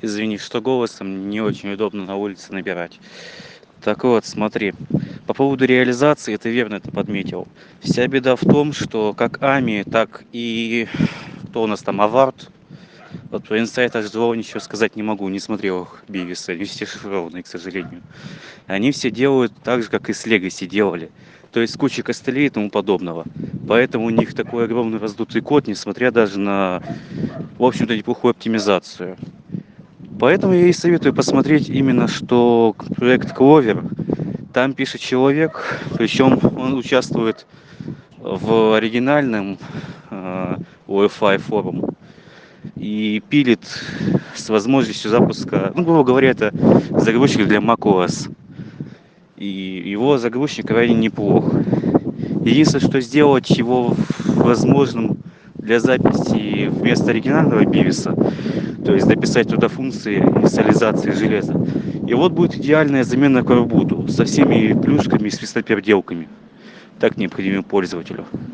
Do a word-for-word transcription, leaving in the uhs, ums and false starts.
Извини, что голосом не очень удобно на улице набирать. Так вот, смотри, по поводу реализации, ты верно это подметил. Вся беда в том, что как Ами, так и кто у нас там, Авард, вот про Inside аш два ничего сказать не могу, не смотрел их Бивиса, они все шифрованные, к сожалению. Они все делают так же, как и с Legacy делали. То есть с кучей костылей и тому подобного. Поэтому у них такой огромный раздутый код, несмотря даже на, в общем-то, неплохую оптимизацию. Поэтому я и советую посмотреть именно что проект Clover. Там пишет человек, причем он участвует в оригинальном э, о эф ай форум и пилит с возможностью запуска, ну, грубо говоря, это загрузчик для macOS. И его загрузчик крайне неплох. Единственное, что сделать его возможным для записи вместо оригинального бивиса, то есть дописать туда функции инициализации железа. И вот будет идеальная замена корбуту со всеми плюшками и свистоперделками, так необходимым пользователю.